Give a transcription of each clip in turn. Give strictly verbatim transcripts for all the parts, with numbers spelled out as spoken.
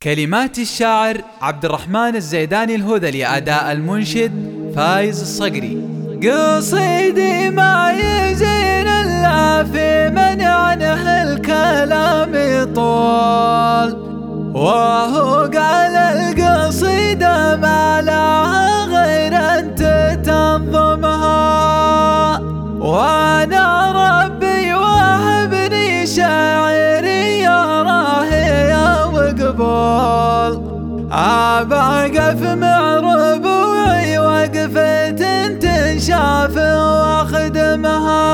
كلمات الشاعر عبد الرحمن الزيداني الهذلي، أداء المنشد فايز الصقري. قصيدي ما يزين إلا في من عنه الكلام يطول، وهو قال القصيدة ما لها غير أنت تنظمها، وأنا ربي وهبني شاعري يراه يا وقبول، أبقف مع ربوعي وقفة تنشاف واخدمها،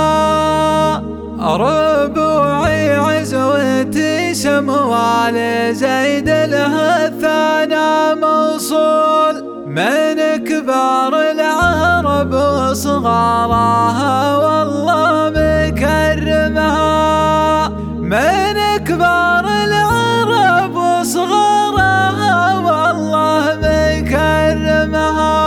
ربوعي عزوتي سموال زيد لها الثنا موصول، من كبار العرب وصغارها والله مكرمها، من كبار العرب وصغارها والله مكرمها.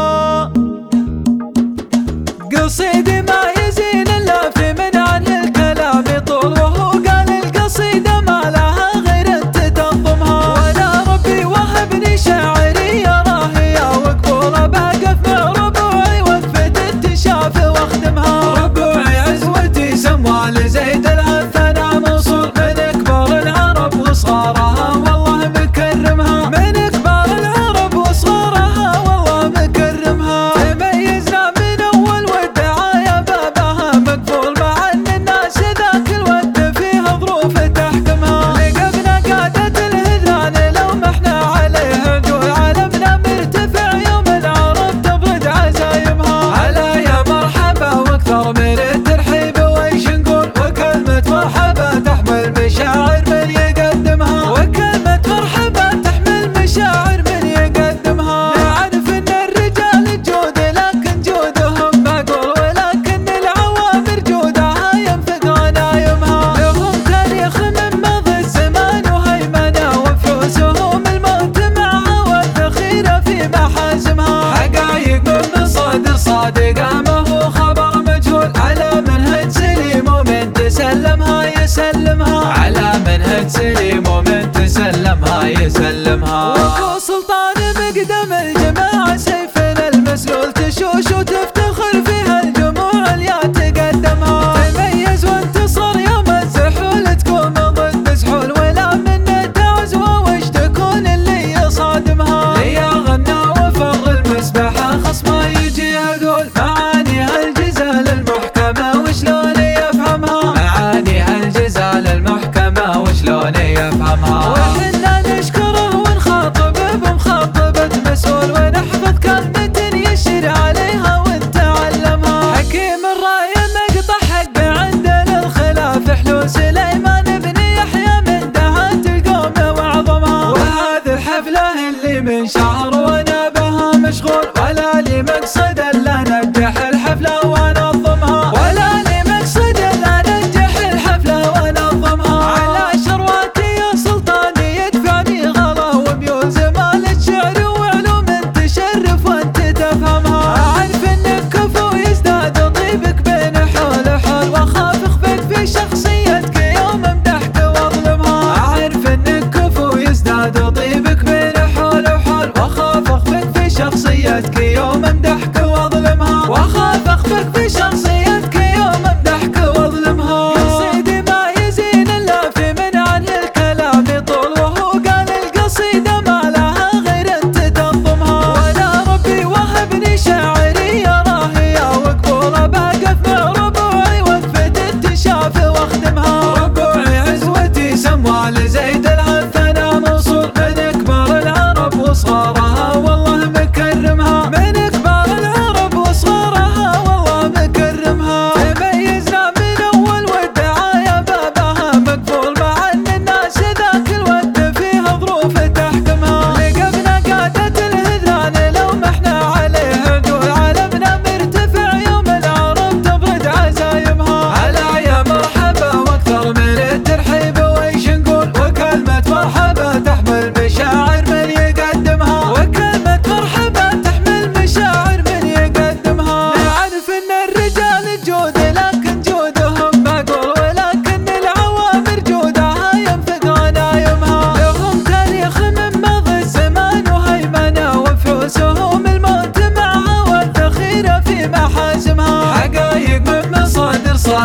قصيدي ما يزين إلا في من عنه الكلام يطول، وهو قال القصيدة ما لها غير أنت تنظمها، وأنا ربي وهبني شاعري يراه يا وقبول، بقف مع ربوعي وقفة انتشاف واخدمها، ربوعي عزوتي سموال زيد لها الثنا موصول، من كبار العرب وصغارها والله مكرمها، من كبار العرب وصغارها والله مكرمها. تميزنا من أول والدعاية بابها مقفول، مع أن الناس ذاك الوقت فيها ظروف تحكمها، لقبنا قادة الهذلان لو محنا عليه عدول، علمنا مرتفع يوم العرب تبرد عزايمها، هلا يا مرحبا واكثر من الترحيب ويش نقول، وكلمة مرحبا تحمل مشاعر من يقدمها، وكلمة مرحبا تحمل مشاعر من يقدمها. نعرف ان الرجال جود لكن جودهم معقول، ولكن العوامر جودها ينفق غنايمها، لهم تاريخ من مضى الزمان وهيمنة، وفلوسهم الموت معها والذخيرة في محازمها، حقايق من مصادر صادقة ما هو خبر مجهول، على منهج سليم ومن تسلمها يسلمها، على منهج سليم ومن تسلمها يسلمها. وكو سلطان مقدم الجماعة سيفنا المسلول، تشوش وتفتخر فيها الجموع اللي تقدمها، تميز وانتصر يوم الزحول تكون ضد زحول، ولا من تعزوه وش تكون اللي يصادمها، ليا غنى وفر المسبحة خص ما يجي هذول، معاني هالجزال المحكمة وشلون يفهمها، معاني هالجزال المحكمة وشلون يفهمها. وحنا نشكره ونخاطب بمخاطبة مسؤول، ونحفظ كلمة يشير عليها ونتعلمها، حكيم الرأي مقطع حق عندنا الخلاف حلول، سليمان بن يحيى من دهات القوم وعظمها، وهذه الحفلة اللي من شهر وانا بها مشغول، ولا لي مقصد الا ننجح الحفلة وانظمها، ولا لي مقصد الا ننجح الحفلة وانظمها، على شرواتي يا سلطاني يدفعني غلا وميول، زمال الشعر وعلوم تشرف وانت تفهمها، اعرف انك كفو يزداد طيبك بين حول حول، واخاف اخفق في شخصيتك يوم امدحك واظلمها، اعرف انك كفو يزداد طيبك بين حول حول، واخاف اخفق في شخصيتك يوم امدحك واظلمها، واخاف اخفق في شخصيتك يوم امدحك واظلمها. قصيدي ما يزين الا في من عنه الكلام يطول، وهو قال القصيدة ما لها غير انت تنظمها، وانا ربي وهبني شاعري يراه يا وقبول، بقف مع ربوعي وقفة انتشاف واخدمها، ربوعي عزوتي سموال زيد لها الثنا موصول، من كبار العرب وصغارها والله مكرمها، من كبار العرب وصغارها والله مكرمها.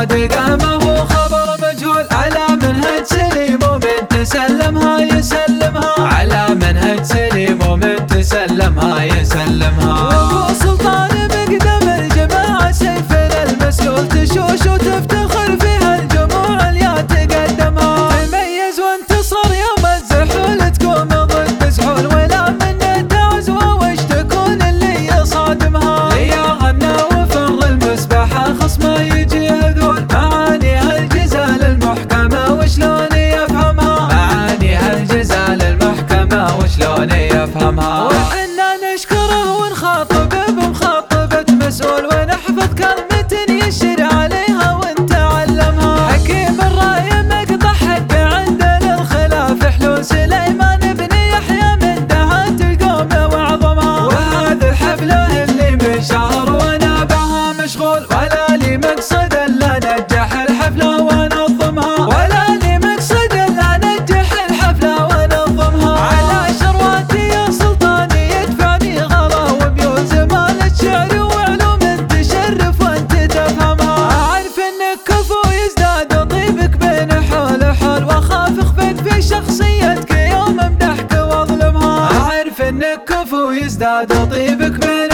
صادق ما هو خبر مجهول، على منهج سليم ومن تسلمها يسلمها، على منهج سليم ومن تسلمها يسلمها. وابو سلطان مقدم الجماعة سيفنا المسلول، تشوش وتفتخر فيها الجموع اللي تقدمها، تميز وانتصر يوم الزحول تقوم ضد زحول، ولا من تعزوه وش تكون اللي يصادمها، ليا غنى وفر المسبحة خصمه يجي هذول، معاني هالجزال المحكمة وشلون يفهمها، معاني هالجزال المحكمة وشلون يفهمها. وحنا نشكره ونخاطب بمخاطبة مسؤول، ونحفظ كلمة يشير عليها ونتعلمها، حكيم الرأي مقطع حق عند للخلاف حلول، سليمان بن يحيى من دهات القوم وعظمها، وهذه الحفلة اللي من شهر وانا بها مشغول، ولا لي مقصد الا نجح الحفلة ونظمها، ولا لي مقصد الا نجح الحفلة ونظمها، على شرواتي يا سلطاني يدفعني غلا، وبيوت زمان الشعر وعلوم تشرف وانت تفهمها، اعرف انك كفو يزداد طيبك بين حول حول، واخاف اخفت في شخصيتك يوم امدحك واظلمها، اعرف انك كفو يزداد طيبك بين